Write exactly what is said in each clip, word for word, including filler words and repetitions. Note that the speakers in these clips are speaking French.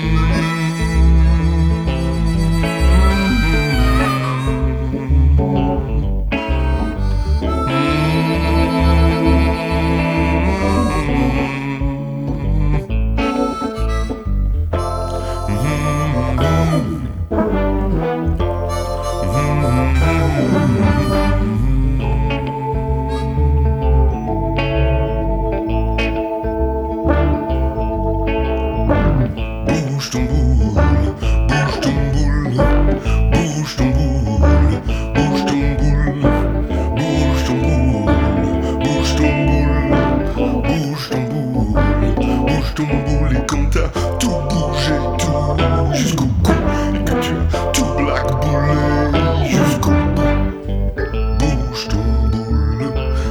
Bouge ton boule, bouge ton boule, bouge ton boule, bouge ton boule, bouge ton boule, bouge ton boule, bouge ton boule, bouge ton boule. Et quand t'as tout bougé, tout jusqu'au cou, et que tu as tout blackboulé jusqu'au bout, bouge ton boule,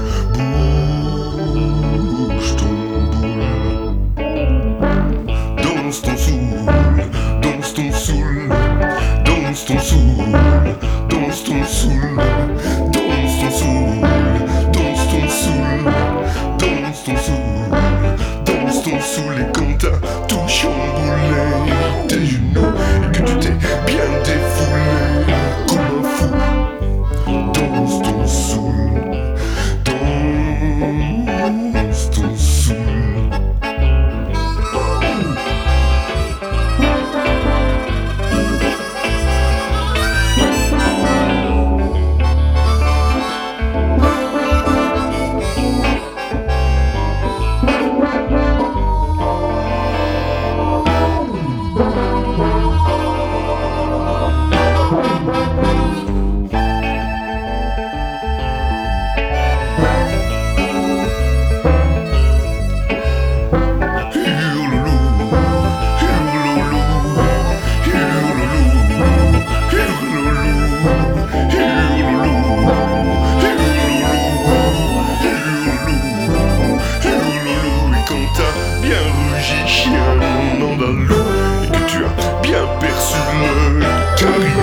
bouge ton boule. Danse ton soul, danse ton soul, danse ton soul, danse ton soul, danse ton soul, danse ton soul, danse ton soul, danse ton soul. Et quand t'as tout chamboulé tes genoux et que tu t'es bien défoulé comme un fou, danse ton soul, danse ton soul. Chien andalou, et que tu as bien perçu le carré